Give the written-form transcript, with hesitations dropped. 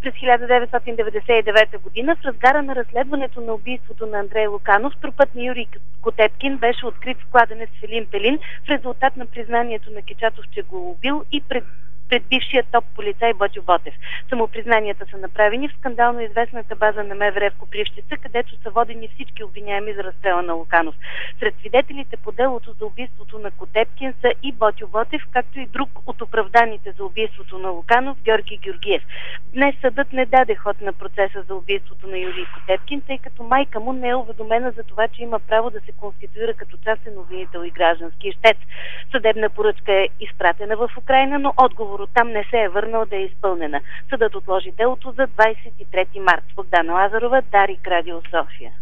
През 1999 година, в разгара на разследването на убийството на Андрей Луканов, трупът на Юрий Котепкин беше открит в кладенец в Елин Пелин в резултат на признанието на Кичатов, че го убил и пред бившия топ полицай Ботьо Ботев. Самопризнанията са направени в скандално известната база на МВР в Копривщица, където са водени всички обвиняеми за разстрела на Луканов. Сред свидетелите по делото за убийството на Котепкин са и Ботьо Ботев, както и друг от оправданите за убийството на Луканов, Георги Георгиев. Днес съдът не даде ход на процеса за убийството на Юрий Котепкин, тъй като майка му не е уведомена за това, че има право да се конституира като частен обвинител и граждански ищец. Съдебна поръчка е изпратена в Украйна, но отговор оттам не се е върнал да е изпълнена. Съдът отложи делото за 23 март. Богдана Лазарова, Дарик, Радио София.